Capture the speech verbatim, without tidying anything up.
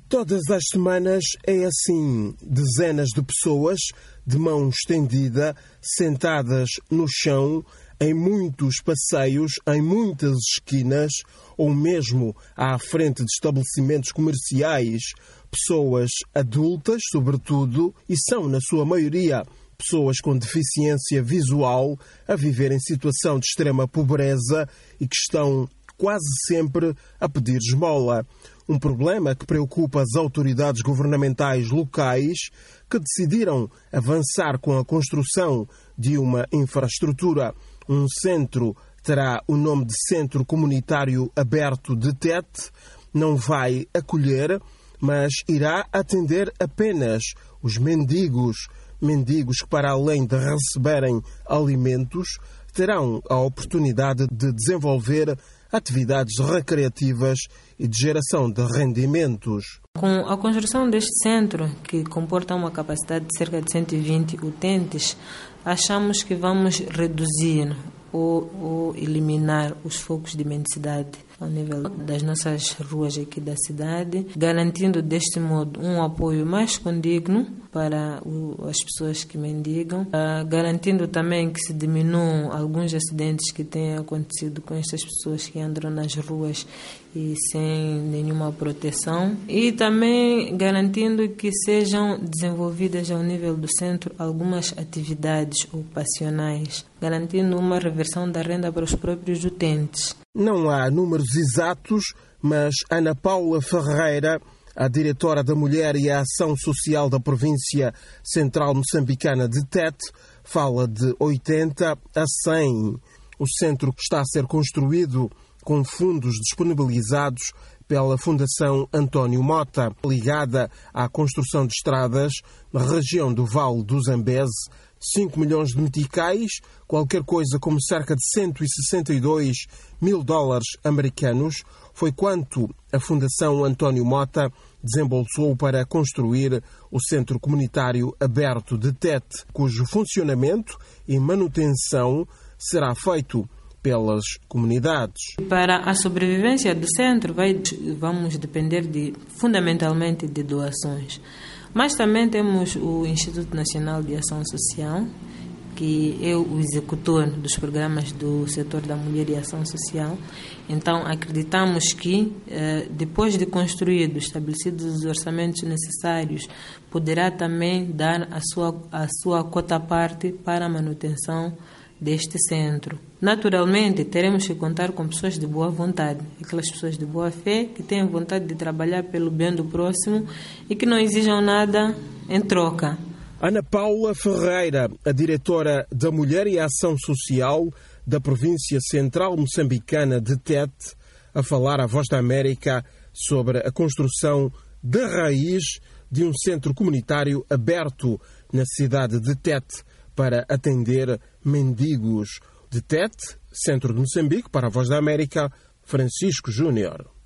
Todas as semanas é assim, dezenas de pessoas, de mão estendida, sentadas no chão, em muitos passeios, em muitas esquinas, ou mesmo à frente de estabelecimentos comerciais, pessoas adultas, sobretudo, e são, na sua maioria, pessoas com deficiência visual, a viver em situação de extrema pobreza e que estão quase sempre a pedir esmola. Um problema que preocupa as autoridades governamentais locais, que decidiram avançar com a construção de uma infraestrutura. Um centro terá o nome de Centro Comunitário Aberto de Tete, não vai acolher, mas irá atender apenas os mendigos. Mendigos que, para além de receberem alimentos, terão a oportunidade de desenvolver atividades recreativas e de geração de rendimentos. Com a construção deste centro, que comporta uma capacidade de cerca de cento e vinte utentes, achamos que vamos reduzir ou, ou eliminar os focos de mendicidade ao nível das nossas ruas aqui da cidade, garantindo deste modo um apoio mais condigno para o, as pessoas que mendigam, uh, garantindo também que se diminuam alguns acidentes que têm acontecido com estas pessoas que andam nas ruas e sem nenhuma proteção, e também garantindo que sejam desenvolvidas ao nível do centro algumas atividades ocupacionais, garantindo uma reversão da renda para os próprios utentes. Não há números exatos, mas Ana Paula Ferreira, a diretora da Mulher e a Ação Social da Província Central Moçambicana de Tete, fala de oitenta a cem. O centro que está a ser construído com fundos disponibilizados pela Fundação António Mota, ligada à construção de estradas na região do Vale do Zambeze, cinco milhões de meticais, qualquer coisa como cerca de cento e sessenta e dois mil dólares americanos, foi quanto a Fundação António Mota desembolsou para construir o Centro Comunitário Aberto de Tete, cujo funcionamento e manutenção será feito pelas comunidades. Para a sobrevivência do centro, vai, vamos depender de, fundamentalmente de doações. Mas também temos o Instituto Nacional de Ação Social, que é o executor dos programas do setor da mulher e ação social. Então, acreditamos que, depois de construídos, estabelecidos os orçamentos necessários, poderá também dar a sua, a sua cota-parte para a manutenção deste centro. Naturalmente, teremos que contar com pessoas de boa vontade, aquelas pessoas de boa fé que têm vontade de trabalhar pelo bem do próximo e que não exijam nada em troca. Ana Paula Ferreira, a diretora da Mulher e Ação Social da Província Central Moçambicana de Tete, a falar à Voz da América sobre a construção de raiz de um centro comunitário aberto na cidade de Tete para atender mendigos. De Tete, centro de Moçambique, para a Voz da América, Francisco Júnior.